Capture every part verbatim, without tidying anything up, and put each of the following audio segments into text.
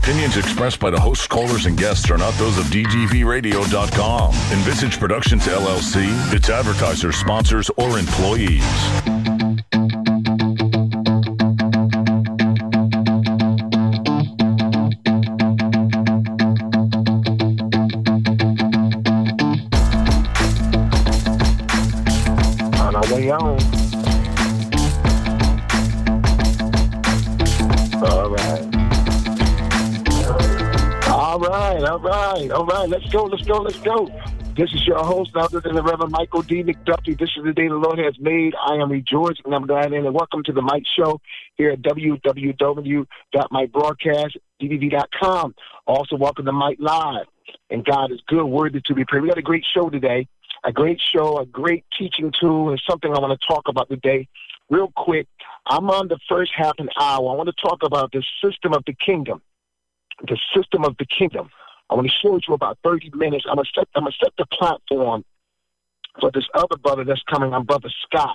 opinions expressed by the hosts, callers, and guests are not those of D G V radio dot com, Envisage Productions, L L C, its advertisers, sponsors, or employees. On our way on. All right. All right, all right, all right. Let's go, let's go, let's go. This is your host, none other than the Reverend Michael D. McDuffie. This is the day the Lord has made. I am rejoicing, and I'm glad in it. Welcome to the Mike Show here at w w w dot mike broadcast d v d dot com. Also, welcome to Mike Live. And God is good, worthy to be praised. We got a great show today, a great show, a great teaching tool, and something I want to talk about today. Real quick, I'm on the first half an hour. I want to talk about the system of the kingdom. The system of the kingdom. I want to show you about thirty minutes. I'm going to set, I'm going to set the platform for this other brother that's coming on, Brother Scott,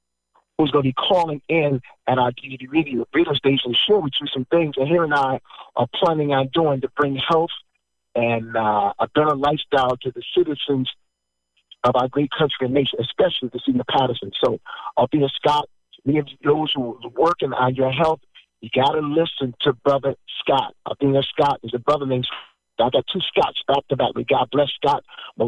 who's going to be calling in at our D V D radio, radio station, share with you some things that he and I are planning on doing to bring health and uh, a better lifestyle to the citizens of our great country and nation, especially the Senior Patterson. So, Althea Scott, many of those who are working on your health, you got to listen to Brother Scott. Althea Scott is a brother named Scott. I got two Scotts back to back. We got Bless Scott,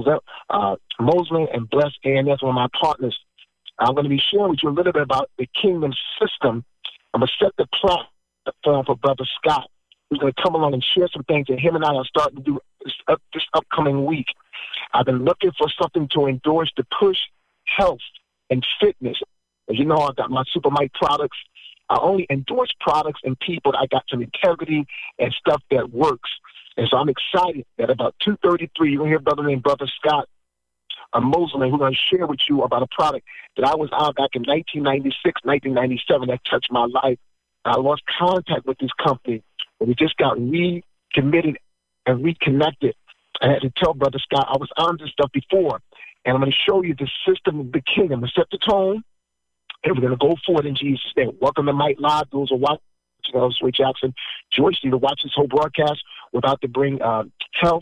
uh, Mosley, and Bless A N S, one of my partners. I'm going to be sharing with you a little bit about the kingdom system. I'm going to set the platform for Brother Scott, who's going to come along and share some things that him and I are starting to do this, up, this upcoming week. I've been looking for something to endorse to push health and fitness. As you know, I've got my Super Mike products. I only endorse products and people that I got some integrity and stuff that works. And so I'm excited that about two thirty-three, you're going to hear a brother named Brother Scott, a Muslim, who's going to share with you about a product that I was on back in nineteen ninety-six, nineteen ninety-seven that touched my life. I lost contact with this company, and we just got recommitted and reconnected. I had to tell Brother Scott I was on this stuff before, and I'm going to show you the system of the kingdom. I'm going to set the tone, and we're going to go forward in Jesus' name. Welcome to Mike Live. Those are watching. You know, Sway Jackson, Joyce, you to watch this whole broadcast. We're about to bring uh, health,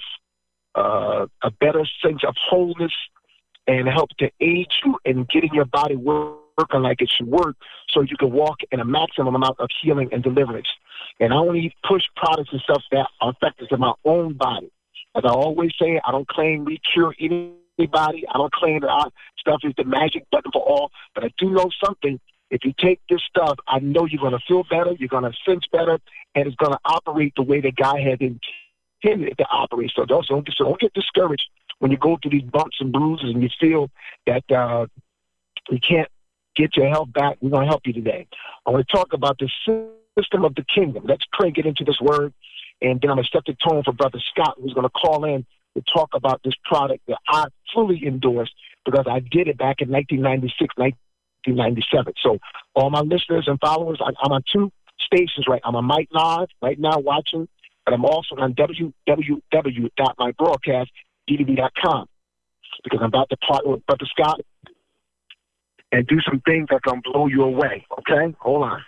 uh, a better sense of wholeness, and help to aid you in getting your body working like it should work so you can walk in a maximum amount of healing and deliverance. And I only push products and stuff that are effective in my own body. As I always say, I don't claim we cure anybody. I don't claim that our stuff is the magic button for all, but I do know something. If you take this stuff, I know you're going to feel better, you're going to sense better, and it's going to operate the way that God had intended it to operate. So don't, don't, so don't get discouraged when you go through these bumps and bruises and you feel that uh, you can't get your health back. We're going to help you today. I want to talk about the system of the kingdom. Let's pray, get into this word, and then I'm going to set the tone for Brother Scott, who's going to call in to talk about this product that I fully endorse because I did it back in nineteen ninety-six, nineteen ninety-seven. So all my listeners and followers, I, I'm on two stations, right? I'm on Mike Live right now watching, but I'm also on w w w dot mike broadcast d v d dot com because I'm about to partner with Brother Scott and do some things that can blow you away, okay? Hold on.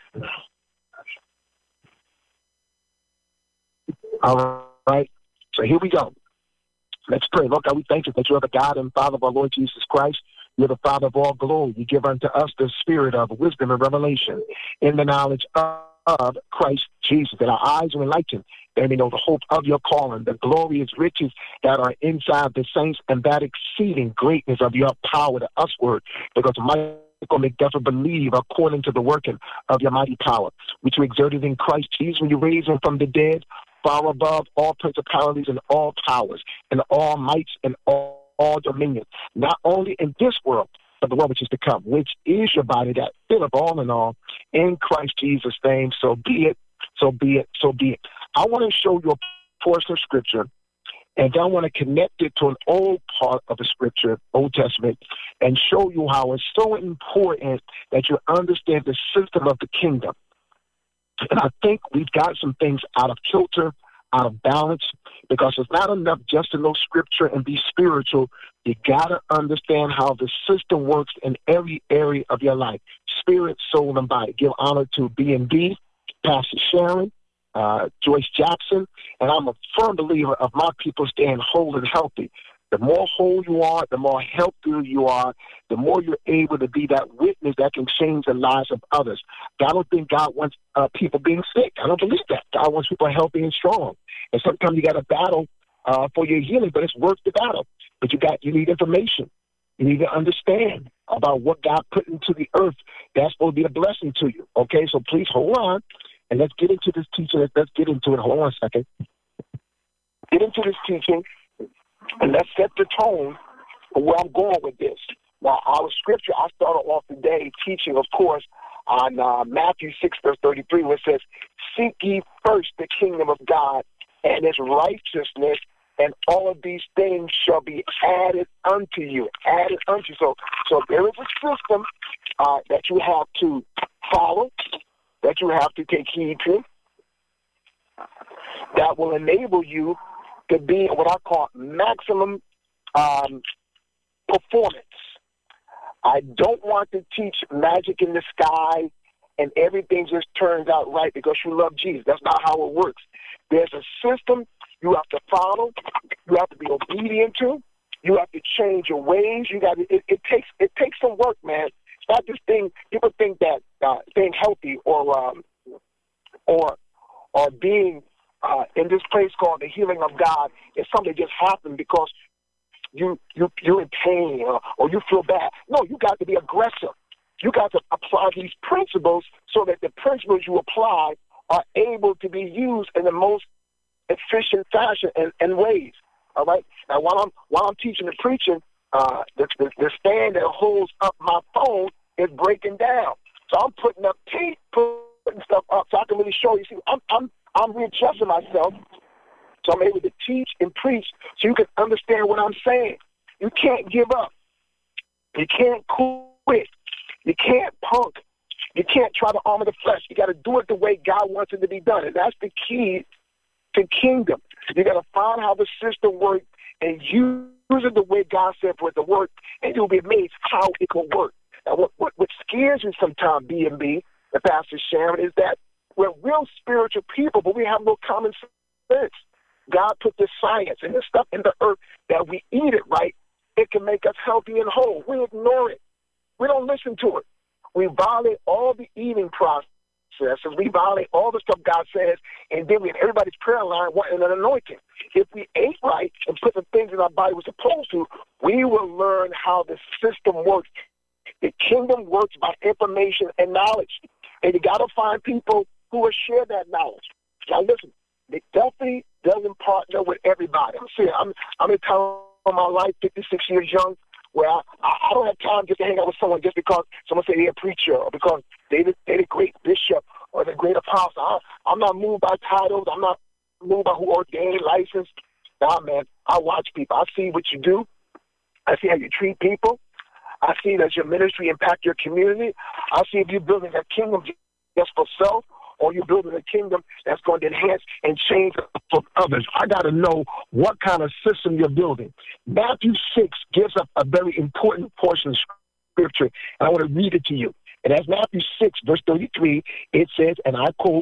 All right. So here we go. Let's pray. Lord God, we thank you that you are the God and Father of our Lord Jesus Christ. You're the Father of all glory. You give unto us the spirit of wisdom and revelation in the knowledge of Christ Jesus, that our eyes are enlightened, that we know the hope of your calling, the glorious riches that are inside the saints, and that exceeding greatness of your power to usward, because Michael McDuffie believe according to the working of your mighty power, which you exerted in Christ Jesus when you raised him from the dead, far above all principalities and all powers and all mights and all all dominion, not only in this world, but the world which is to come, which is your body that filleth all in all, in Christ Jesus' name. So be it, so be it, so be it. I want to show you a portion of Scripture, and I want to connect it to an old part of the Scripture, Old Testament, and show you how it's so important that you understand the system of the kingdom. And I think we've got some things out of kilter, out of balance, because it's not enough just to know Scripture and be spiritual. You got to understand how the system works in every area of your life, spirit, soul, and body. Give honor to B and B, Pastor Sharon, uh, Joyce Jackson, and I'm a firm believer of my people staying whole and healthy. The more whole you are, the more healthier you are, the more you're able to be that witness that can change the lives of others. I don't think God wants uh, people being sick. I don't believe that. God wants people healthy and strong. And sometimes you got to battle uh, for your healing, but it's worth the battle. But you got you need information. You need to understand about what God put into the earth. That's supposed to be a blessing to you. Okay, so please hold on, and let's get into this teaching. Let's, let's get into it. Hold on a second. Get into this teaching. And let's set the tone for where I'm going with this. Now, our scripture, I started off today teaching, of course, on uh, Matthew six, verse thirty-three, where it says, seek ye first the kingdom of God and his righteousness, and all of these things shall be added unto you. Added unto you. So, so there is a system uh, that you have to follow, that you have to take heed to, that will enable you to be what I call maximum um, performance. I don't want to teach magic in the sky and everything just turns out right because you love Jesus. That's not how it works. There's a system you have to follow. You have to be obedient to. You have to change your ways. You got to, it, it takes it takes some work, man. It's not this thing. People think that uh, being healthy or um, or or being Uh, in this place called the healing of God, is something that just happened because you, you, you're in pain or, or you feel bad. No, you got to be aggressive. You got to apply these principles so that the principles you apply are able to be used in the most efficient fashion and, and ways. All right? Now, while I'm, while I'm teaching and preaching, uh, the, the, the stand that holds up my phone is breaking down. So I'm putting up tape, putting stuff up so I can really show you. See, I'm, I'm I'm readjusting myself so I'm able to teach and preach so you can understand what I'm saying. You can't give up. You can't quit. You can't punk. You can't try to armor the flesh. You got to do it the way God wants it to be done. And that's the key to kingdom. You got to find how the system works and use it the way God said for it to work, and you'll be amazed how it can work. Now, what, what, what scares me sometimes, B and B, and Pastor Sharon, is that we're real spiritual people, but we have no common sense. God put this science and this stuff in the earth that we eat it right, it can make us healthy and whole. We ignore it. We don't listen to it. We violate all the eating processes. We violate all the stuff God says, and then we in everybody's prayer line wanting an anointing. If we ate right and put the things in our body we're supposed to, we will learn how the system works. The kingdom works by information and knowledge. And you got to find people who will share that knowledge. Now, listen, McDuffie doesn't partner with everybody. I'm saying, I'm, I'm in a time of my life, fifty-six years young, where I, I don't have time just to hang out with someone just because someone say they're a preacher or because they're the, they're the great bishop or the great apostle. I, I'm not moved by titles. I'm not moved by who ordained, licensed. Nah, man, I watch people. I see what you do. I see how you treat people. I see that your ministry impact your community. I see if you're building a kingdom just for self, or you're building a kingdom that's going to enhance and change for others. I got to know what kind of system you're building. Matthew six gives us a very important portion of Scripture, and I want to read it to you. And as Matthew six, verse thirty-three, it says, and I quote,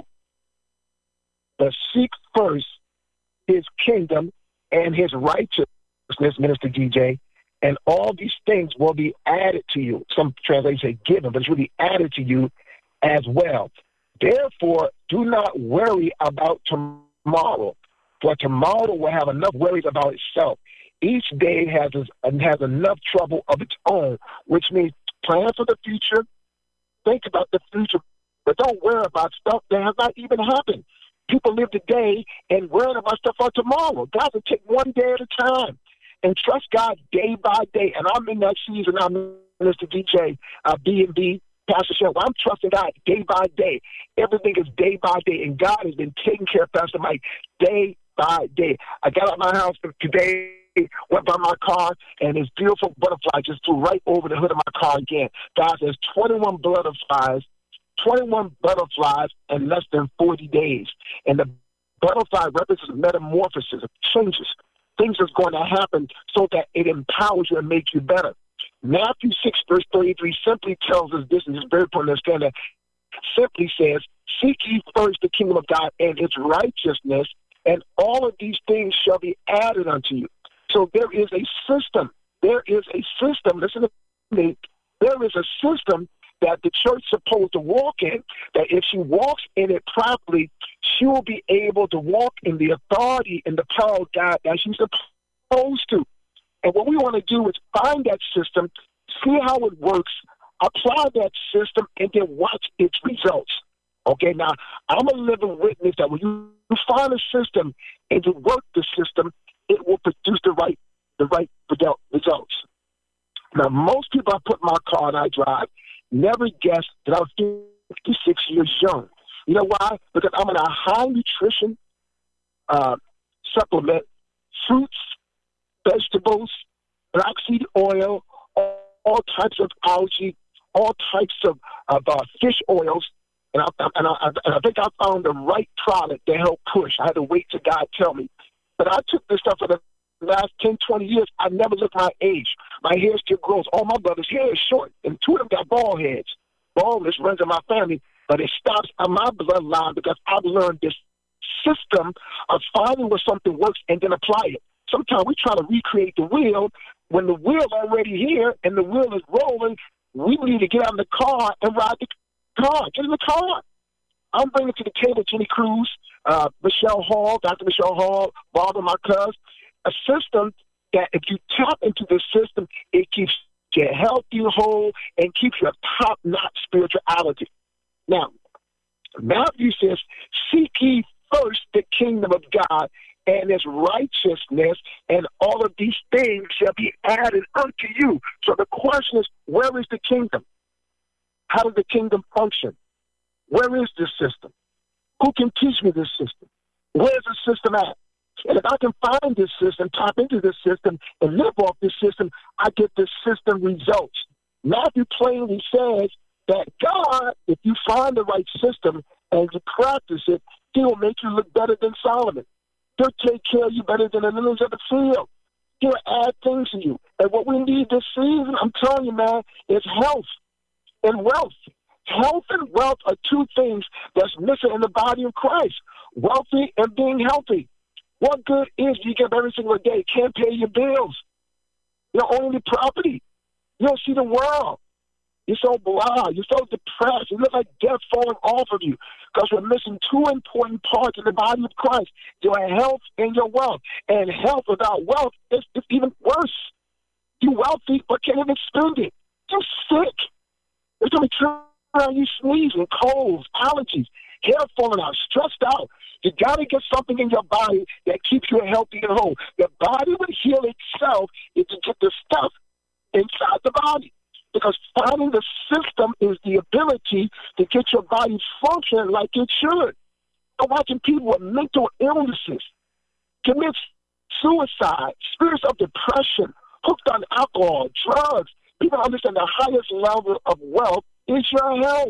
"But seek first his kingdom and his righteousness," Minister D J, "and all these things will be added to you." Some translations say given, but it's really added to you as well. Therefore, do not worry about tomorrow, for tomorrow will have enough worries about itself. Each day has has enough trouble of its own, which means plan for the future, think about the future, but don't worry about stuff that has not even happened. People live today and worrying about stuff for tomorrow. God will take one day at a time and trust God day by day. And I'm in that season now, Mister D J, uh, B and B, Pastor Sharon, I'm trusting God day by day. Everything is day by day, and God has been taking care of Pastor Mike day by day. I got out of my house today, went by my car, and this beautiful butterfly just flew right over the hood of my car again. God says twenty-one butterflies, twenty-one butterflies in less than forty days. And the butterfly represents metamorphosis, changes. Things that's going to happen so that it empowers you and makes you better. Matthew six, verse thirty-three simply tells us this, and it's very important to understand that, simply says, Seek ye first the kingdom of God and its righteousness, and all of these things shall be added unto you. So there is a system. There is a system. Listen to me. There is a system that the church is supposed to walk in, that if she walks in it properly, she will be able to walk in the authority and the power of God that she's supposed to. And what we want to do is find that system, see how it works, apply that system, and then watch its results. Okay, now, I'm a living witness that when you find a system and you work the system, it will produce the right the right results. Now, most people I put in my car and I drive never guessed that I was fifty-six years young. You know why? Because I'm in a high nutrition uh, supplement, fruits, vegetables, flaxseed oil, all, all types of algae, all types of, of uh, fish oils. And I, and, I, and I think I found the right product to help push. I had to wait till God tell me. But I took this stuff for the last ten, twenty years. I never looked my age. My hair still grows. All my brothers' hair is short, and two of them got bald heads. Baldness runs in my family, but it stops on my bloodline because I've learned this system of finding where something works and then apply it. Sometimes we try to recreate the wheel when the wheel's already here and the wheel is rolling. We need to get out of the car and ride the car. Get in the car. I'm bringing to the table Jenny Cruz, uh, Michelle Hall, Doctor Michelle Hall, Barbara Marquez, a system that if you tap into this system, it keeps you healthy, whole, and keeps you a top-notch spirituality. Now, Matthew says, seek ye first the kingdom of God and his righteousness, and all of these things shall be added unto you. So the question is, where is the kingdom? How does the kingdom function? Where is this system? Who can teach me this system? Where's the system at? And if I can find this system, tap into this system, and live off this system, I get this system results. Matthew plainly says that God, if you find the right system and you practice it, he will make you look better than Solomon. He'll take care of you better than the lilies of the field. He'll add things to you. And what we need this season, I'm telling you, man, is health and wealth. Health and wealth are two things that's missing in the body of Christ. Wealthy and being healthy. What good is you get up every single day, can't pay your bills? You don't own any property. You don't see the world. You're so blah. You're so depressed. You look like death falling off of you because we're missing two important parts in the body of Christ, your health and your wealth. And health without wealth is, is even worse. You're wealthy, but can't even spend it. You're sick. It's going to be around you sneezing, colds, allergies, hair falling out, stressed out. You got to get something in your body that keeps you healthy and whole. The body will heal itself if you get the stuff inside the body. Because finding the system is the ability to get your body functioning like it should. I'm watching people with mental illnesses commit suicide, spirits of depression, hooked on alcohol, drugs. People understand the highest level of wealth is your health.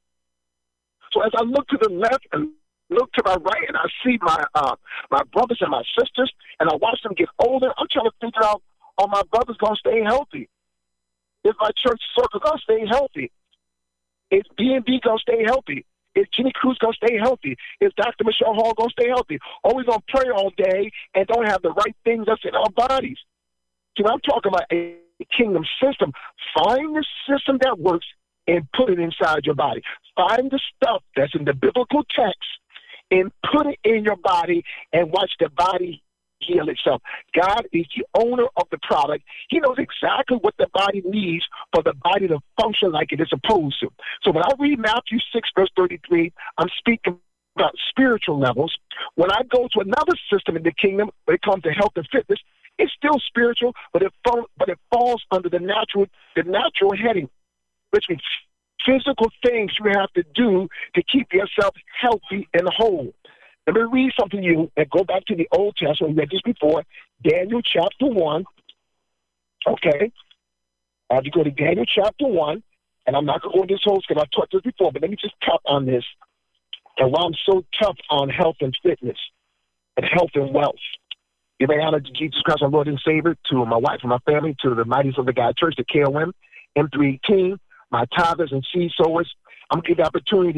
So as I look to the left and look to my right, and I see my uh, my brothers and my sisters, and I watch them get older, I'm trying to figure out, are my brothers going to stay healthy? Is my church circle going to stay healthy? Is B and B going to stay healthy? Is Jenny Cruz going to stay healthy? Is Doctor Michelle Hall going to stay healthy? Or we going to pray all day and don't have the right things that's in our bodies? See, I'm talking about a kingdom system. Find the system that works and put it inside your body. Find the stuff that's in the biblical text and put it in your body and watch the body heal itself. God is the owner of the product. He knows exactly what the body needs for the body to function like it is supposed to. So when I read Matthew six, verse thirty-three, I'm speaking about spiritual levels. When I go to another system in the kingdom, when it comes to health and fitness, it's still spiritual, but it, fall, but it falls under the natural, the natural heading, which means physical things you have to do to keep yourself healthy and whole. Let me read something to you and go back to the Old Testament. We read this before, Daniel chapter one. Okay. I have to go to Daniel chapter one, and I'm not going to go into this whole because I taught this before, but let me just tap on this. And why I'm so tough on health and fitness and health and wealth. Give an honor to Jesus Christ, our Lord and Savior, to my wife and my family, to the Mighties of the God Church, the K O M, M three eighteen, my tithers and seed sowers. I'm going to give the opportunity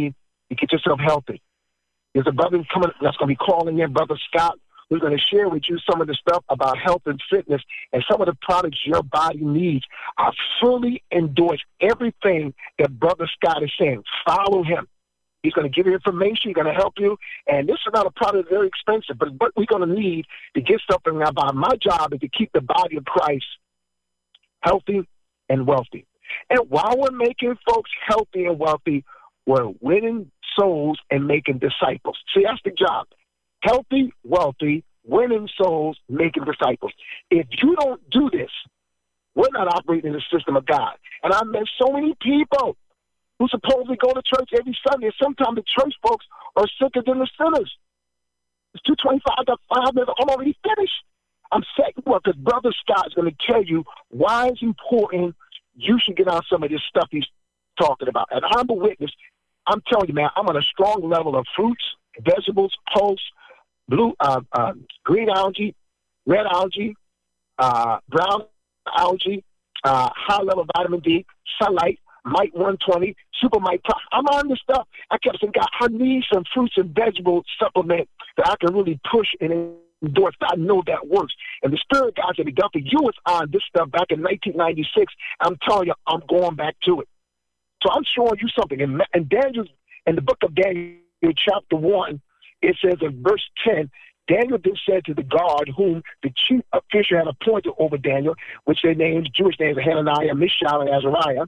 to get yourself healthy. There's a brother coming that's going to be calling in, Brother Scott, who's going to share with you some of the stuff about health and fitness and some of the products your body needs. I fully endorse everything that Brother Scott is saying. Follow him. He's going to give you information. He's going to help you. And this is not a product very expensive, but what we're going to need to get something about. My job is to keep the body of Christ healthy and wealthy. And while we're making folks healthy and wealthy, we're winning souls and making disciples. See, that's the job. Healthy, wealthy, winning souls, making disciples. If you don't do this, we're not operating in the system of God. And I met so many people who supposedly go to church every Sunday. And sometimes the church folks are sicker than the sinners. It's two twenty-five, got five minutes. I'm already finished. I'm setting you up because Brother Scott is going to tell you why it's important you should get on some of this stuff he's talking about. And I'm a witness. I'm telling you, man, I'm on a strong level of fruits, vegetables, pulse, blue, uh, uh, green algae, red algae, uh, brown algae, uh, high level vitamin D, sunlight, Mite one twenty, Super Mite. I'm on this stuff. I kept saying, God, I need some fruits and vegetable supplement that I can really push and endorse. I know that works. And the Spirit God said, Doctor, you was on this stuff back in nineteen ninety-six. I'm telling you, I'm going back to it. So I'm showing you something. In, in Daniel, in the book of Daniel, chapter one, it says in verse ten, Daniel then said to the guard whom the chief official had appointed over Daniel, which their names, Jewish names, Hananiah, Mishael, and Azariah,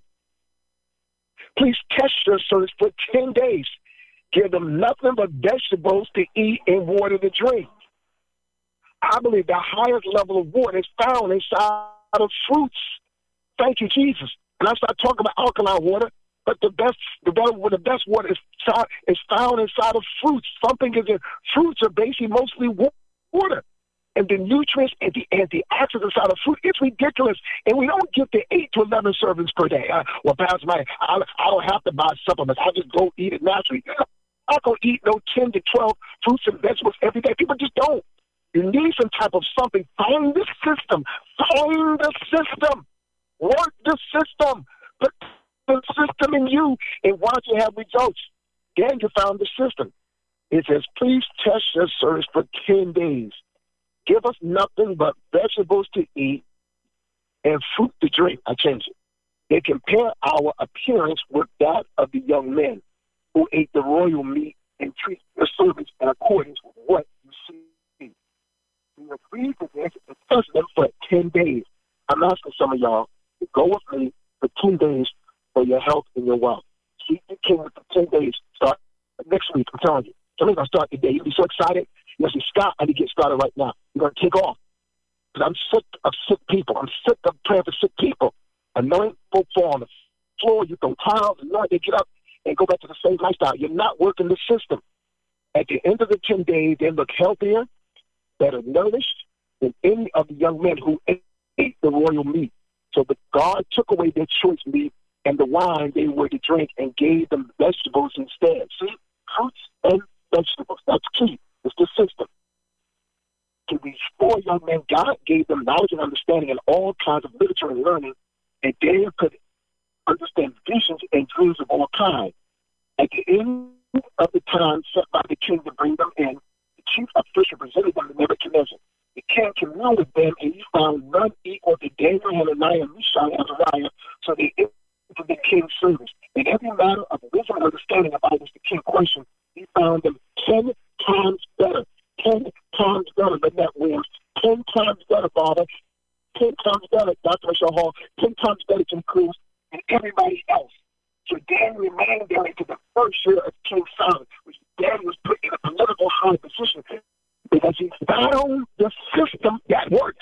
please test your servants for ten days. Give them nothing but vegetables to eat and water to drink. I believe the highest level of water is found inside of fruits. Thank you, Jesus. And I start talking about alkaline water, but the best, the better, the best water is found, is found inside of fruits. Something is in fruits are basically mostly water, and the nutrients and the antioxidants inside of fruit. It's ridiculous, and we don't get to eight to eleven servings per day. Uh, well, Pastor Mike, I, I don't have to buy supplements. I just go eat it naturally. I don't eat no ten to twelve fruits and vegetables every day. People just don't. You need some type of something. Find the system. Find the system. Work the system. Put the system in you and watch you have results. Then you found the system. It says, please test your service for ten days. Give us nothing but vegetables to eat and fruit to drink. I changed it. They compare our appearance with that of the young men who ate the royal meat and treat their servants in accordance with what you see. We agreed to this and test them for ten days. I'm asking some of y'all to go with me for ten days for your health and your wealth. Seek the King for ten days. Start next week, I'm telling you. Somebody's going to start today. You'll be so excited. You'll say, Scott, I need to get started right now. You're going to take off. Because I'm sick of sick people. I'm sick of praying for sick people. Anoint folk fall on the floor. You throw tiles. Anoint, they get up and go back to the same lifestyle. You're not working the system. At the end of the ten days, they look healthier, better nourished than any of the young men who ate the royal meat. So the God took away their choice meat and the wine they were to drink and gave them vegetables instead. See, fruits and vegetables. That's key. It's the system. To these four young men, God gave them knowledge and understanding and all kinds of literature and learning, and they could understand visions and dreams of all kinds. At the end of the time set by the king to bring them in, the chief official presented them to Nebuchadnezzar. The king communed with them, and he found none equal to Daniel, Hananiah, Mishael, and Azariah, so they entered the king's service. In every matter of wisdom and understanding about which the king questioned, he found them ten times better. Ten times better than that Williams. Ten times better, Father. Ten times better, Doctor Michelle Hall. Ten times better, Jim Cruz, and everybody else. So Daniel remained there until the first year of King Solomon, which Daniel was put in a political high position because he found the system that works.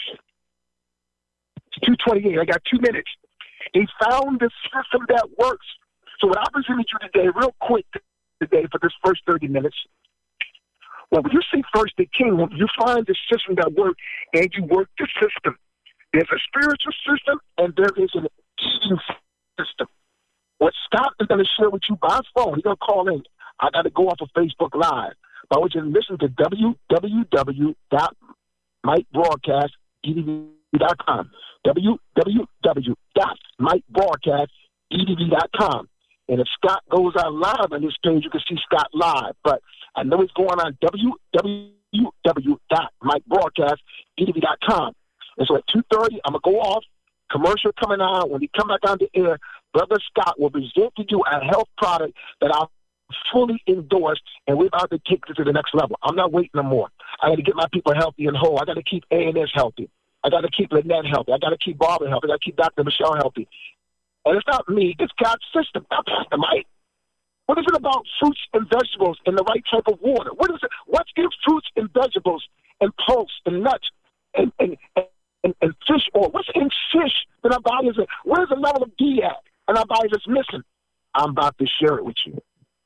It's two twenty-eight. I got two minutes. He found the system that works. So what I presented you today, real quick today for this first thirty minutes, well, when you see first the king, when you find the system that works and you work the system, there's a spiritual system and there is an eating system. What Scott is going to share with you by phone, he's going to call in. I got to go off of Facebook Live. But I want you to listen to w w w dot mike broadcast e d v dot com. w w w dot mike broadcast e d v dot com. And if Scott goes on live on this page, you can see Scott live. But I know he's going on w w w dot mike broadcast d t v dot com. And so at two thirty, I'm going to go off, commercial coming on. When we come back on the air, Brother Scott will present to you a health product that I'll fully endorsed, and we're about to take it to the next level. I'm not waiting no more. I got to get my people healthy and whole. I got to keep A and S healthy. I got to keep Lynette healthy. I got to keep Barbara healthy. I got to keep Doctor Michelle healthy. And it's not me. It's God's system, not Pastor Mike. What is it about fruits and vegetables and the right type of water? What is it? What's in fruits and vegetables and pulse and nuts and and, and, and fish oil? What's in fish that our bodies are? Where's the level of D at and our bodies is missing? I'm about to share it with you.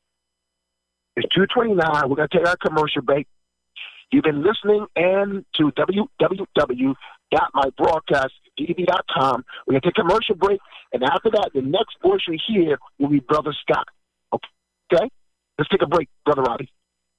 It's two twenty-nine. We're going to take our commercial break. You've been listening and to w w w dot my broadcast d t v dot com. We're going to take a commercial break, and after that, the next voice we hear will be Brother Scott. Okay? Let's take a break, Brother Robbie.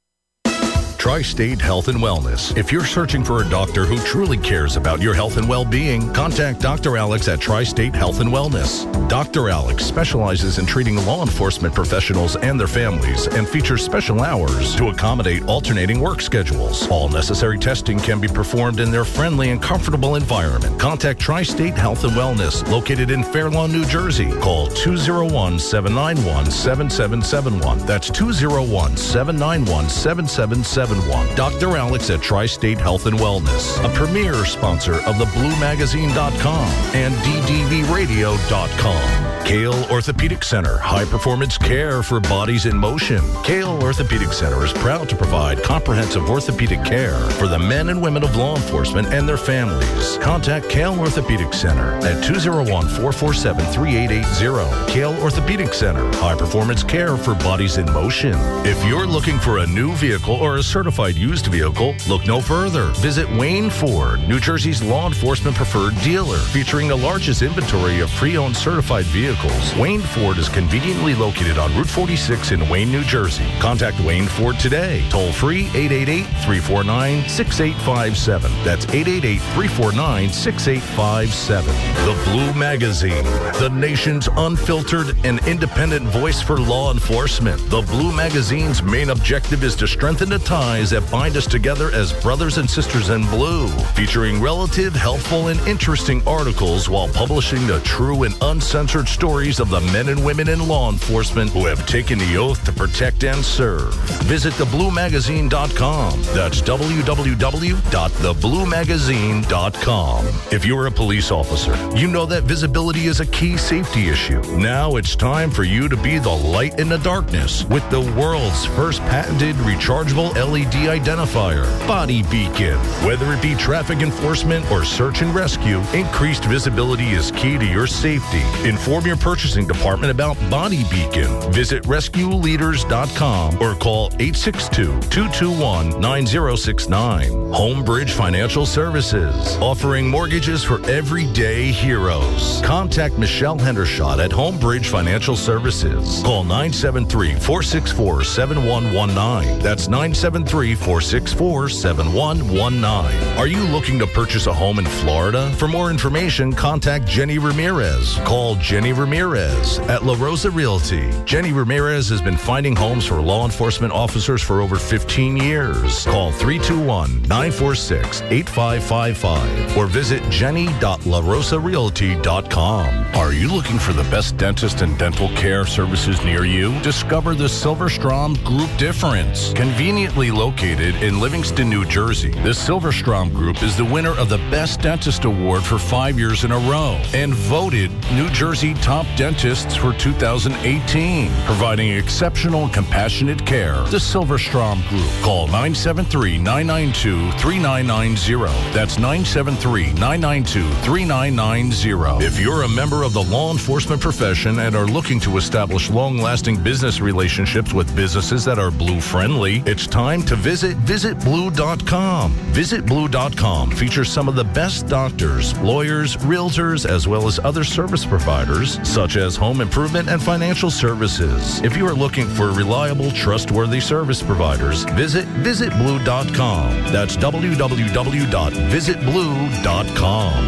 Tri-State Health and Wellness. If you're searching for a doctor who truly cares about your health and well-being, contact Doctor Alex at Tri-State Health and Wellness. Doctor Alex specializes in treating law enforcement professionals and their families and features special hours to accommodate alternating work schedules. All necessary testing can be performed in their friendly and comfortable environment. Contact Tri-State Health and Wellness, located in Fair Lawn, New Jersey. Call two oh one, seven nine one, seven seven seven one. That's two oh one, seven nine one, seven seven seven one. Doctor Alex at Tri-State Health and Wellness, a premier sponsor of the blue magazine dot com and d d v radio dot com. Kale Orthopedic Center, high-performance care for bodies in motion. Kale Orthopedic Center is proud to provide comprehensive orthopedic care for the men and women of law enforcement and their families. Contact Kale Orthopedic Center at two oh one, four four seven, three eight eight oh. Kale Orthopedic Center, high-performance care for bodies in motion. If you're looking for a new vehicle or a certified used vehicle, look no further. Visit Wayne Ford, New Jersey's law enforcement preferred dealer, featuring the largest inventory of pre-owned certified vehicles. Wayne Ford is conveniently located on Route forty-six in Wayne, New Jersey. Contact Wayne Ford today. Toll free eight eight eight, three four nine, six eight five seven. That's eight eight eight, three four nine, six eight five seven. The Blue Magazine, the nation's unfiltered and independent voice for law enforcement. The Blue Magazine's main objective is to strengthen the ties that bind us together as brothers and sisters in blue, featuring relative, helpful, and interesting articles while publishing the true and uncensored stories of the men and women in law enforcement who have taken the oath to protect and serve. Visit the blue magazine dot com. That's w w w dot the blue magazine dot com. If you're a police officer, you know that visibility is a key safety issue. Now it's time for you to be the light in the darkness with the world's first patented rechargeable L E D identifier, Body Beacon. Whether it be traffic enforcement or search and rescue, increased visibility is key to your safety. Inform your purchasing department about Body Beacon. Visit rescue leaders dot com or call eight six two, two two one, nine zero six nine. Homebridge Financial Services, offering mortgages for everyday heroes. Contact Michelle Hendershot at Homebridge Financial Services. Call nine seven three, four six four, seven one one nine. That's nine seven three, four six four, seven one one nine. Are you looking to purchase a home in Florida? For more information, contact Jenny Ramirez. Call Jenny Ramirez at La Rosa Realty. Jenny Ramirez has been finding homes for law enforcement officers for over fifteen years. Call three two one, nine four six, eight five five five or visit jenny dot la rosa realty dot com. Are you looking for the best dentist and dental care services near you? Discover the Silverstrom Group Difference. Conveniently located in Livingston, New Jersey, the Silverstrom Group is the winner of the Best Dentist Award for five years in a row and voted New Jersey Top Dentists for two thousand eighteen, providing exceptional and compassionate care. The Silverstrom Group. Call nine seven three, nine nine two, three nine nine zero. That's nine seven three, nine nine two, three nine nine zero. If you're a member of the law enforcement profession and are looking to establish long-lasting business relationships with businesses that are blue-friendly, it's time to visit visit blue dot com. visit blue dot com features some of the best doctors, lawyers, realtors, as well as other service providers, such as home improvement and financial services. If you are looking for reliable, trustworthy service providers, visit visit blue dot com. That's w w w dot visit blue dot com.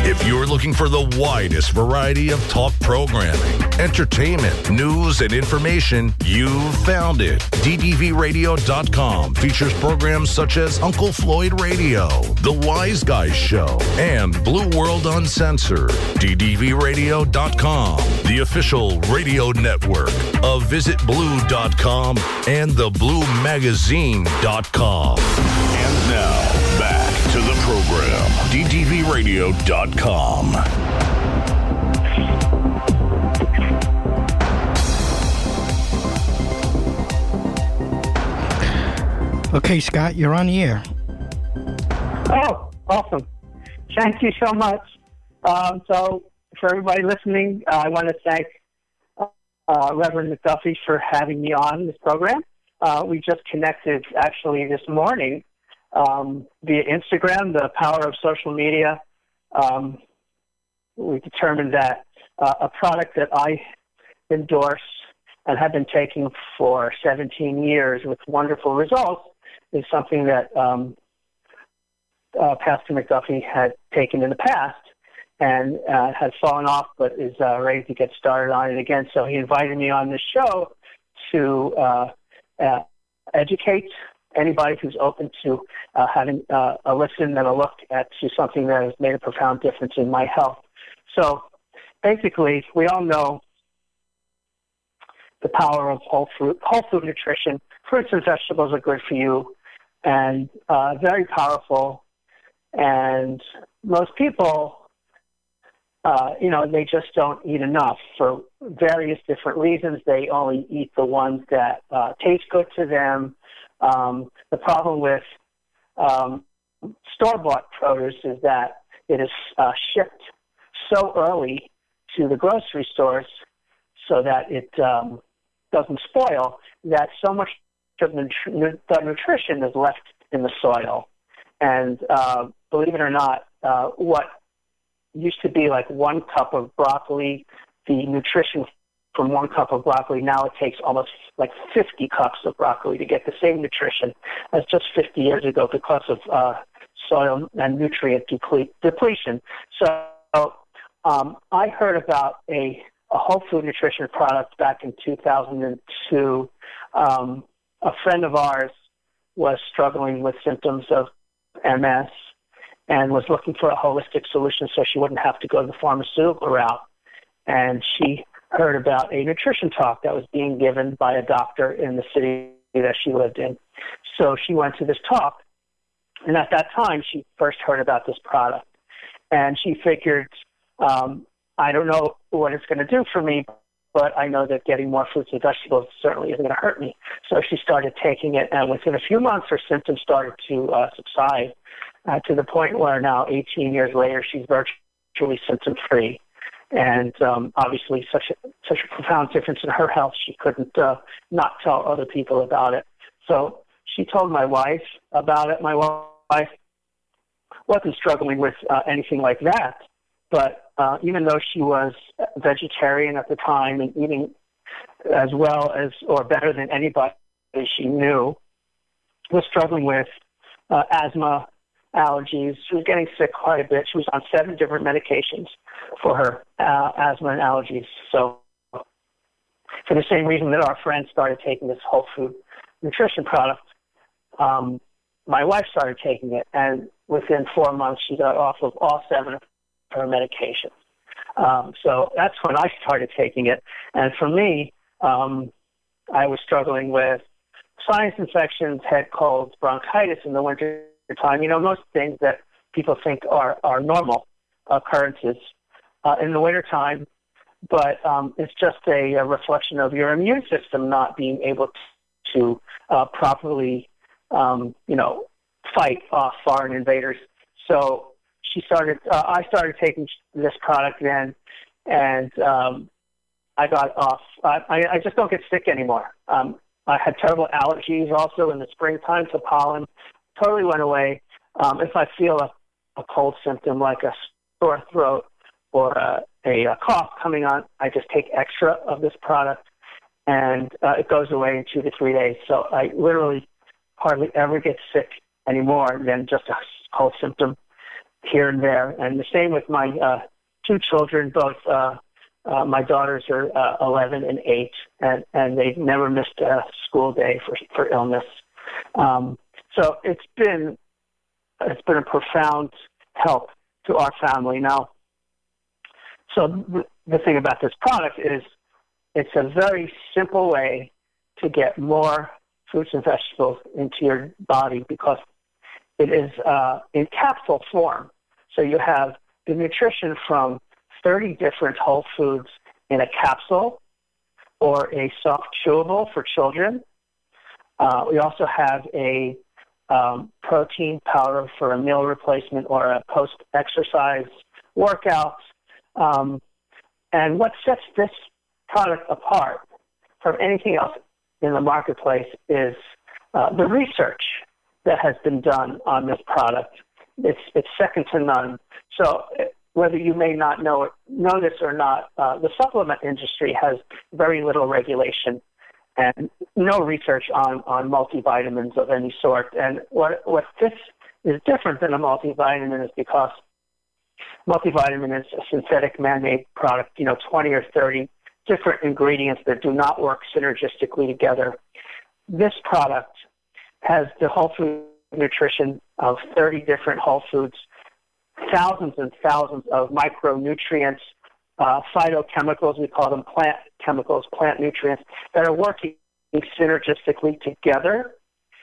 If you're looking for the widest variety of talk programming, entertainment, news, and information, you've found it. D D V radio dot com features programs such as Uncle Floyd Radio, The Wise Guys Show, and Blue World Uncensored. D D V radio dot com, the official radio network of visit blue dot com and the blue magazine dot com. And now, back to the program. D D V radio dot com. Okay, Scott, you're on the air. Oh, awesome. Thank you so much. Um, so, for everybody listening, uh, I want to thank uh, Reverend McDuffie for having me on this program. Uh, we just connected, actually, this morning um, via Instagram, the power of social media. Um, we determined that uh, a product that I endorse and have been taking for seventeen years with wonderful results is something that um, uh, Pastor McDuffie had taken in the past and uh, had fallen off, but is uh, ready to get started on it again. So he invited me on this show to uh, uh, educate anybody who's open to uh, having uh, a listen and a look at to something that has made a profound difference in my health. So basically, we all know the power of whole fruit, whole food nutrition. Fruits and vegetables are good for you and uh, very powerful. And most people, uh, you know, they just don't eat enough for various different reasons. They only eat the ones that uh, taste good to them. Um, the problem with um, store-bought produce is that it is uh, shipped so early to the grocery stores so that it um, doesn't spoil, that so much of the, nutri- the nutrition is left in the soil. And uh, believe it or not, uh, what used to be like one cup of broccoli, the nutrition from one cup of broccoli, now it takes almost like fifty cups of broccoli to get the same nutrition as just fifty years ago because of uh, soil and nutrient deple- depletion. So um, I heard about a, a whole food nutrition product back in two thousand two. Um, a friend of ours was struggling with symptoms of M S and was looking for a holistic solution so she wouldn't have to go the pharmaceutical route. And she heard about a nutrition talk that was being given by a doctor in the city that she lived in. So she went to this talk, and at that time, she first heard about this product. And she figured, um, I don't know what it's going to do for me, but I know that getting more fruits and vegetables certainly isn't going to hurt me. So she started taking it, and within a few months, her symptoms started to uh, subside uh, to the point where now, eighteen years later, she's virtually symptom-free. And um, obviously, such a, such a profound difference in her health, she couldn't uh, not tell other people about it. So she told my wife about it. My wife wasn't struggling with uh, anything like that, but uh, even though she was vegetarian at the time and eating as well as or better than anybody she knew, was struggling with uh, asthma, allergies. She was getting sick quite a bit. She was on seven different medications for her uh, asthma and allergies. So for the same reason that our friend started taking this whole food nutrition product, um, my wife started taking it, and within four months she got off of all seven of her medications. Um, so that's when I started taking it. And for me, um, I was struggling with sinus infections, head colds, bronchitis in the winter time. You know, most things that people think are, are normal occurrences uh, in the wintertime, but um, it's just a, a reflection of your immune system not being able to uh, properly, um, you know, fight off foreign invaders. So she started, uh, I started taking this product then, and um, I got off. I, I just don't get sick anymore. Um, I had terrible allergies also in the springtime to pollen. Totally went away. Um, if I feel a, a cold symptom like a sore throat or a, a, a cough coming on, I just take extra of this product, and uh, it goes away in two to three days. So I literally hardly ever get sick anymore than just a cold symptom. here and there. And the same with my uh, two children, both uh, uh, my daughters are uh, eleven and eight, and, and they've never missed a school day for, for illness. Um, so it's been it's been a profound help to our family. Now, so the thing about this product is it's a very simple way to get more fruits and vegetables into your body because it is uh, in capsule form. So you have the nutrition from thirty different whole foods in a capsule or a soft chewable for children. Uh, we also have a um, protein powder for a meal replacement or a post-exercise workout. Um, and what sets this product apart from anything else in the marketplace is uh, the research that has been done on this product. It's it's second to none. So whether you may not know it, know this or not, uh, the supplement industry has very little regulation and no research on, on multivitamins of any sort. And what what this is different than a multivitamin is because multivitamin is a synthetic man-made product, you know, twenty or thirty different ingredients that do not work synergistically together. This product has the whole food nutrition of thirty different whole foods, thousands and thousands of micronutrients, uh, phytochemicals, we call them plant chemicals, plant nutrients, that are working synergistically together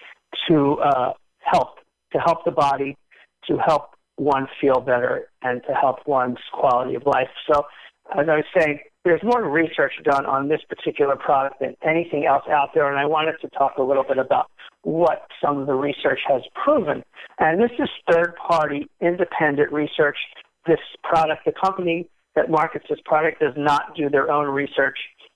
to uh, help, to help the body, to help one feel better, and to help one's quality of life. So, as I was saying, there's more research done on this particular product than anything else out there, and I wanted to talk a little bit about what some of the research has proven. And this is third-party, independent research. This product, the company that markets this product, does not do their own research.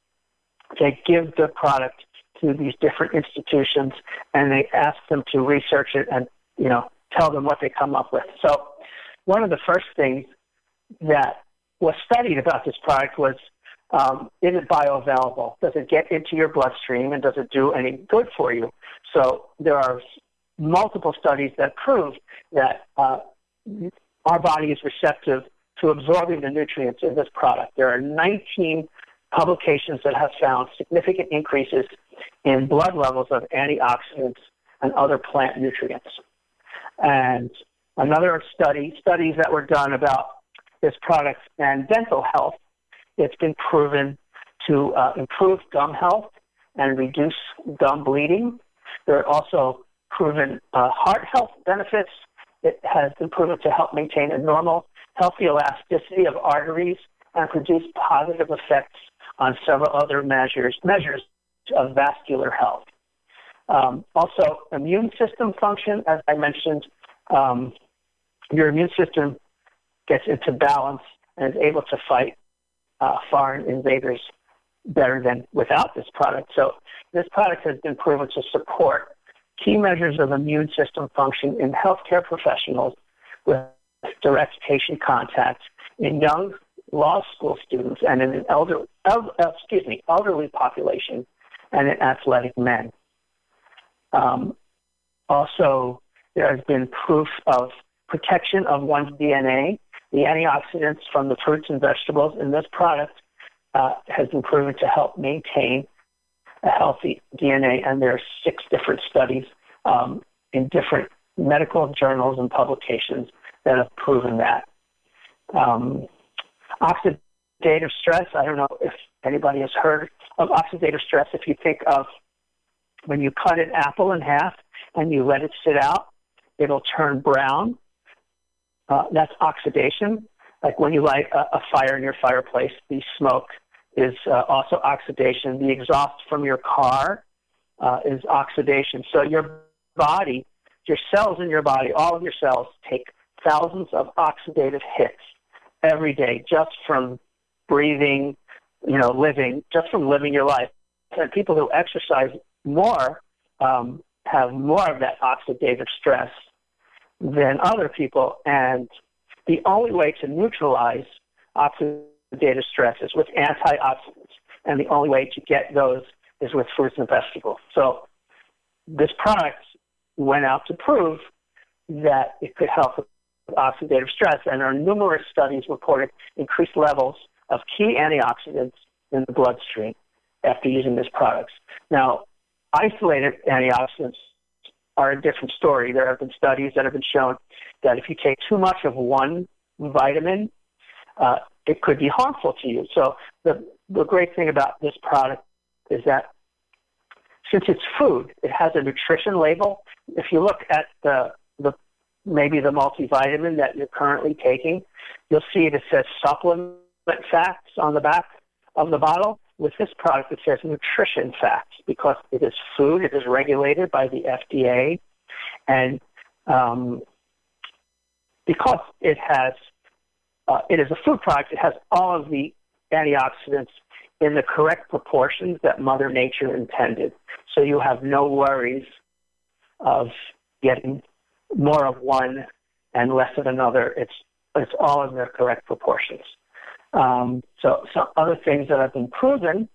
They give the product to these different institutions, and they ask them to research it and, you know, tell them what they come up with. So one of the first things that was studied about this product was, um, is it bioavailable? Does it get into your bloodstream, and does it do any good for you? So there are multiple studies that prove that uh, our body is receptive to absorbing the nutrients in this product. There are nineteen publications that have found significant increases in blood levels of antioxidants and other plant nutrients. And another study, studies that were done about this product and dental health, it's been proven to uh, improve gum health and reduce gum bleeding. There are also proven uh, heart health benefits. It has been proven to help maintain a normal, healthy elasticity of arteries and produce positive effects on several other measures measures of vascular health. Um, also, immune system function, as I mentioned, um, your immune system gets into balance and is able to fight uh, foreign invaders better than without this product. So this product has been proven to support key measures of immune system function in healthcare professionals with direct patient contact, in young law school students, and in an elder, el, excuse me, elderly population, and in athletic men. Um, also, there has been proof of protection of one's D N A. The antioxidants from the fruits and vegetables in this product uh, has been proven to help maintain a healthy D N A, and there are six different studies um, in different medical journals and publications that have proven that. Um, oxidative stress, I don't know if anybody has heard of oxidative stress. If you think of when you cut an apple in half and you let it sit out, it'll turn brown. Uh, that's oxidation. Like when you light a, a fire in your fireplace, the smoke is uh, also oxidation. The exhaust from your car uh, is oxidation. So your body, your cells in your body, all of your cells take thousands of oxidative hits every day just from breathing, you know, living, just from living your life. And people who exercise more um, have more of that oxidative stress than other people. And the only way to neutralize oxidative stress is with antioxidants. And the only way to get those is with fruits and vegetables. So this product went out to prove that it could help with oxidative stress, and there are numerous studies reporting increased levels of key antioxidants in the bloodstream after using these products. Now, isolated antioxidants are a different story. There have been studies that have been shown that if you take too much of one vitamin, uh, it could be harmful to you. So the, the great thing about this product is that since it's food, it has a nutrition label. If you look at the, the maybe the multivitamin that you're currently taking, you'll see it says supplement facts on the back of the bottle. With this product, it says nutrition facts because it is food. It is regulated by the F D A. And um, because it has, uh, it is a food product, it has all of the antioxidants in the correct proportions that Mother Nature intended. So you have no worries of getting more of one and less of another. It's, it's all in their correct proportions. Um, so some other things that have been proven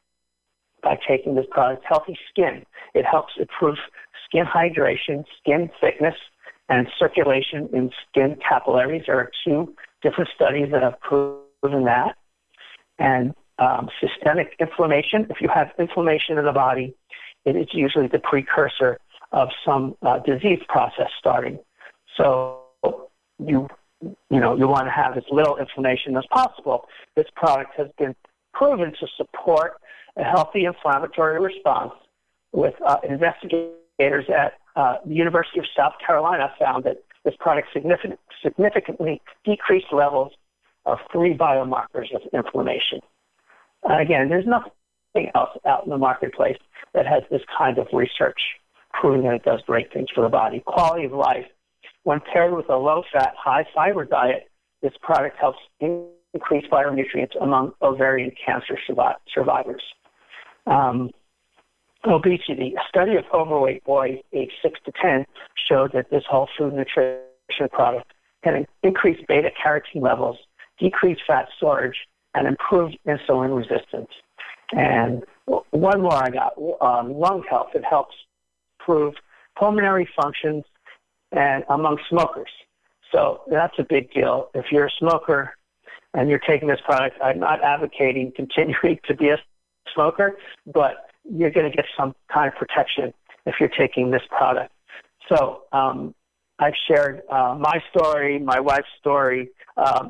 by taking this product, healthy skin. It helps improve skin hydration, skin thickness, and circulation in skin capillaries. There are two different studies that have proven that. And um, systemic inflammation. If you have inflammation in the body, it is usually the precursor of some uh, disease process starting. So you You know, you want to have as little inflammation as possible. This product has been proven to support a healthy inflammatory response with uh, investigators at uh, the University of South Carolina found that this product significant, significantly decreased levels of three biomarkers of inflammation. Uh, again, there's nothing else out in the marketplace that has this kind of research proving that it does great things for the body. Quality of life. When paired with a low-fat, high-fiber diet, this product helps increase phytonutrients among ovarian cancer survivors. Um, obesity. A study of overweight boys aged six to ten showed that this whole food nutrition product can increase beta-carotene levels, decrease fat storage, and improve insulin resistance. And one more I got, um, lung health. It helps improve pulmonary functions and among smokers. So that's a big deal. If you're a smoker and you're taking this product, I'm not advocating continuing to be a smoker, but you're going to get some kind of protection if you're taking this product. So um, I've shared uh, my story, my wife's story. Um,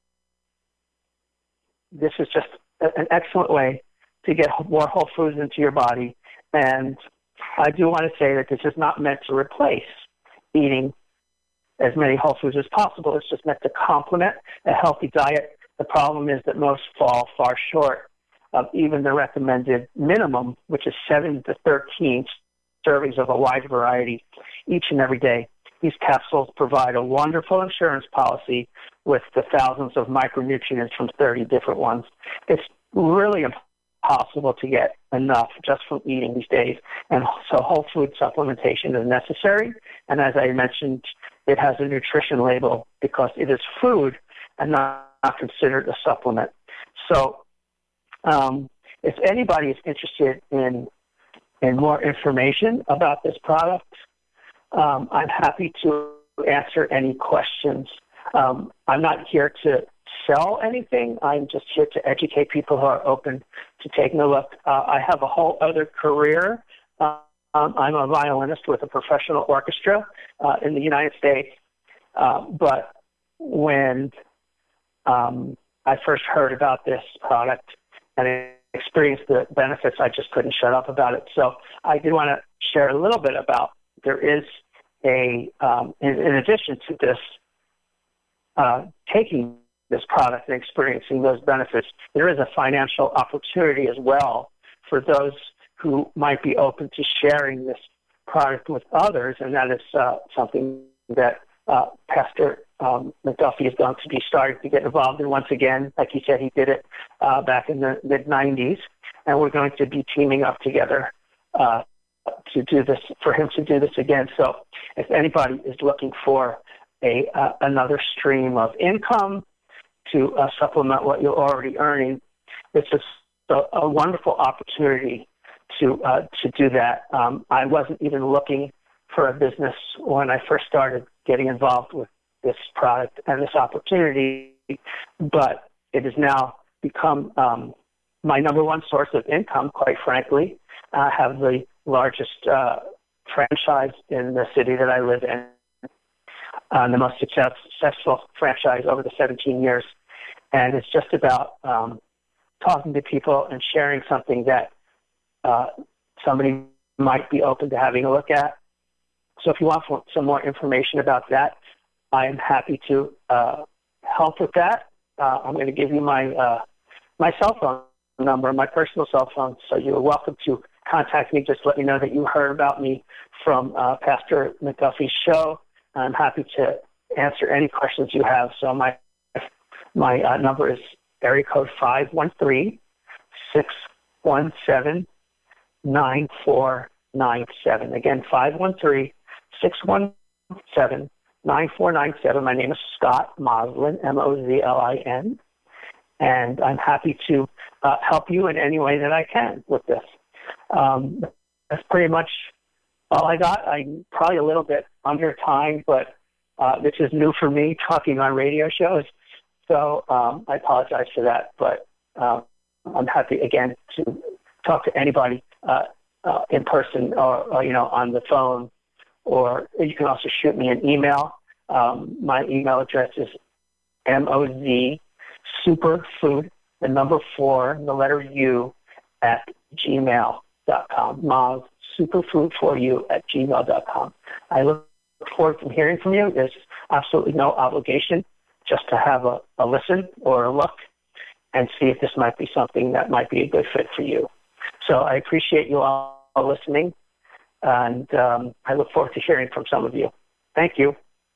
this is just an excellent way to get more whole foods into your body. And I do want to say that this is not meant to replace eating as many whole foods as possible. It's just meant to complement a healthy diet. The problem is that most fall far short of even the recommended minimum, which is seven to thirteen servings of a wide variety each and every day. These capsules provide a wonderful insurance policy with the thousands of micronutrients from thirty different ones. It's really impossible to get enough just from eating these days. And so whole food supplementation is necessary. And as I mentioned, it has a nutrition label because it is food and not, not considered a supplement. So um, if anybody is interested in in more information about this product, um, I'm happy to answer any questions. Um, I'm not here to sell anything. I'm just here to educate people who are open to taking a look. Uh, I have a whole other career. Uh, um, I'm a violinist with a professional orchestra uh, in the United States. Uh, but when um, I first heard about this product and I experienced the benefits, I just couldn't shut up about it. So I did want to share a little bit about there is a, um, in, in addition to this, uh, taking this product and experiencing those benefits, there is a financial opportunity as well for those who might be open to sharing this product with others, and that is uh, something that uh, Pastor um, McDuffie is going to be starting to get involved in once again. Like he said, he did it uh, back in the mid nineties, and we're going to be teaming up together uh, to do this, for him to do this again. So if anybody is looking for a uh, another stream of income to uh, supplement what you're already earning, it's just a, a wonderful opportunity to uh, to do that. Um, I wasn't even looking for a business when I first started getting involved with this product and this opportunity, but it has now become um, my number one source of income, quite frankly. I have the largest uh, franchise in the city that I live in, uh, the most success, successful franchise over the seventeen years. And it's just about um, talking to people and sharing something that uh, somebody might be open to having a look at. So if you want some more information about that, I am happy to uh, help with that. Uh, I'm going to give you my uh, my cell phone number, my personal cell phone, so you're welcome to contact me. Just let me know that you heard about me from uh, Pastor McDuffie's show. I'm happy to answer any questions you have. So my my uh, number is area code five one three, six one seven, nine four nine seven. Again, five one three, six one seven, nine four nine seven. My name is Scott Moslin, M O Z L I N, and I'm happy to uh, help you in any way that I can with this. Um, that's pretty much all I got. I'm probably a little bit under time, but uh, this is new for me, talking on radio shows, so um, I apologize for that, but uh, I'm happy, again, to talk to anybody uh, uh, in person or, or, you know, on the phone, or you can also shoot me an email. Um, my email address is M O Z superfood, the number four, the letter U, at gmail dot com. Moz superfood for you at gmail dot com. I look forward to hearing from you. There's absolutely no obligation, just to have a, a listen or a look and see if this might be something that might be a good fit for you. So I appreciate you all listening, and um, I look forward to hearing from some of you. Thank you.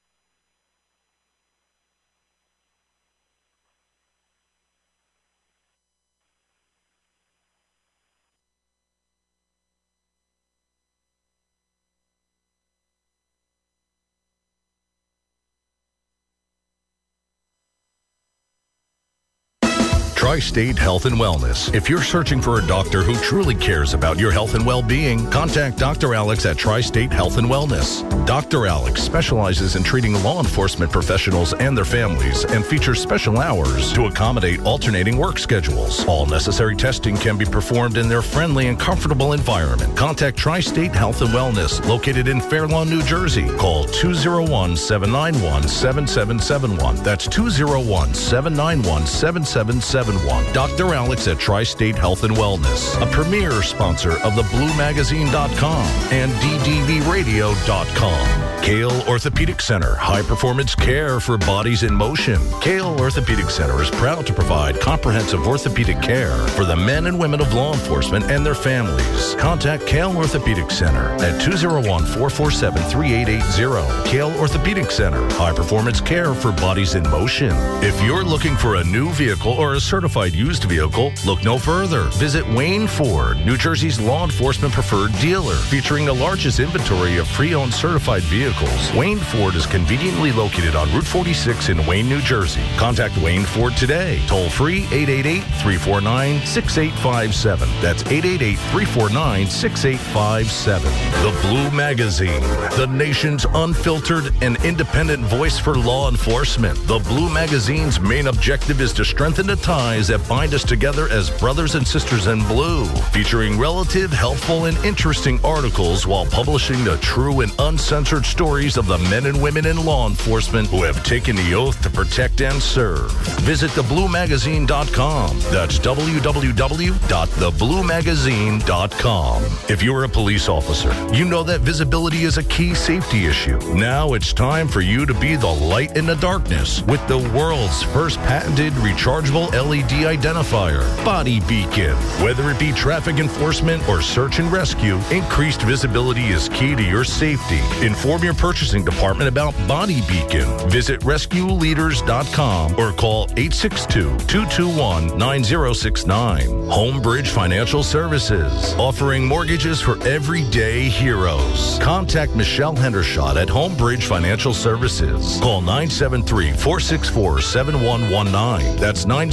Tri-State Health and Wellness. If you're searching for a doctor who truly cares about your health and well-being, contact Doctor Alex at Tri-State Health and Wellness. Doctor Alex specializes in treating law enforcement professionals and their families and features special hours to accommodate alternating work schedules. All necessary testing can be performed in their friendly and comfortable environment. Contact Tri-State Health and Wellness, located in Fair Lawn, New Jersey. Call two oh one, seven nine one, seven seven seven one. That's two oh one, seven nine one, seven seven seven one. Doctor Alex at Tri-State Health and Wellness, a premier sponsor of the blue magazine dot com and D D V radio dot com. Kale Orthopedic Center, high-performance care for bodies in motion. Kale Orthopedic Center is proud to provide comprehensive orthopedic care for the men and women of law enforcement and their families. Contact Kale Orthopedic Center at two oh one, four four seven, three eight eight oh. Kale Orthopedic Center, high-performance care for bodies in motion. If you're looking for a new vehicle or a certified used vehicle, look no further. Visit Wayne Ford, New Jersey's law enforcement preferred dealer, featuring the largest inventory of pre-owned certified vehicles. Wayne Ford is conveniently located on Route forty-six in Wayne, New Jersey. Contact Wayne Ford today. Toll free eight eight eight, three four nine, six eight five seven. That's eight eight eight, three four nine, six eight five seven. The Blue Magazine, the nation's unfiltered and independent voice for law enforcement. The Blue Magazine's main objective is to strengthen the ties that bind us together as brothers and sisters in blue, featuring relative, helpful, and interesting articles while publishing the true and uncensored stories of the men and women in law enforcement who have taken the oath to protect and serve. Visit the blue magazine dot com. That's w w w dot the blue magazine dot com. If you're a police officer, you know that visibility is a key safety issue. Now it's time for you to be the light in the darkness with the world's first patented rechargeable L E D identifier, Body Beacon. Whether it be traffic enforcement or search and rescue, increased visibility is key to your safety. Inform your purchasing department about Body Beacon. Visit rescue leaders dot com or call eight six two, two two one, nine zero six nine. Homebridge Financial Services, offering mortgages for everyday heroes. Contact Michelle Hendershot at Homebridge Financial Services. Call nine seven three, four six four, seven one one nine. That's nine seven three,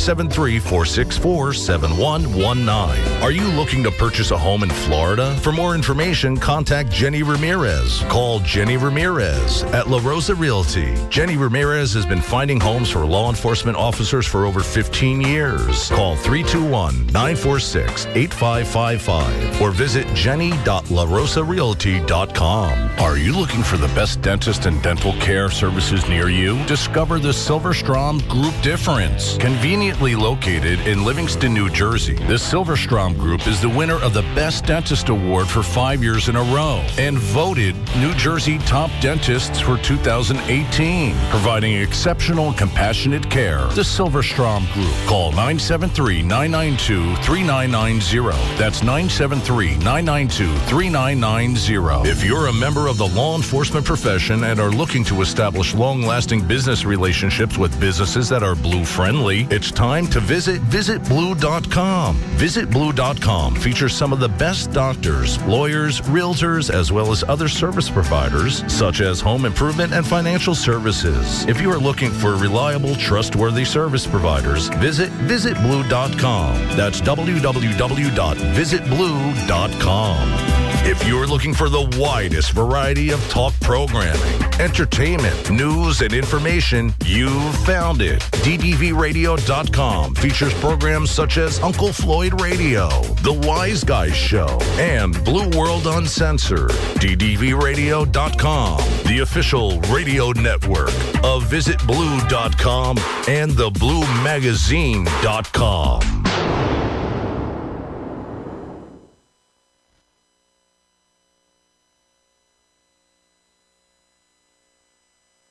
three, four six four, seven one one nine. Are you looking to purchase a home in Florida? For more information, contact Jenny Ramirez. Call Jenny Ramirez at La Rosa Realty. Jenny Ramirez has been finding homes for law enforcement officers for over fifteen years. Call three two one, nine four six, eight five five five or visit jenny dot la rosa realty dot com. Are you looking for the best dentist and dental care services near you? Discover the Silverstrom Group difference. Conveniently located in Livingston, New Jersey, the Silverstrom Group is the winner of the Best Dentist Award for five years in a row and voted New Jersey Top Dentists for two thousand eighteen, providing exceptional and compassionate care. The Silverstrom Group. Call nine seven three, nine nine two, three nine nine zero. That's nine seven three, nine nine two, three nine nine zero. If you're a member of the law enforcement profession and are looking to establish long-lasting business relationships with businesses that are Blue friendly, it's time to visit visit blue dot com. visit blue dot com features some of the best doctors, lawyers, realtors, as well as other service providers such as home improvement and financial services. If you are looking for reliable, trustworthy service providers, visit visit blue dot com. That's w w w dot visit blue dot com. If you're looking for the widest variety of talk programming, entertainment, news, and information, you've found it. D D V radio dot com features programs such as Uncle Floyd Radio, The Wise Guys Show, and Blue World Uncensored. D D V radio dot com, the official radio network of visit blue dot com and the blue magazine dot com.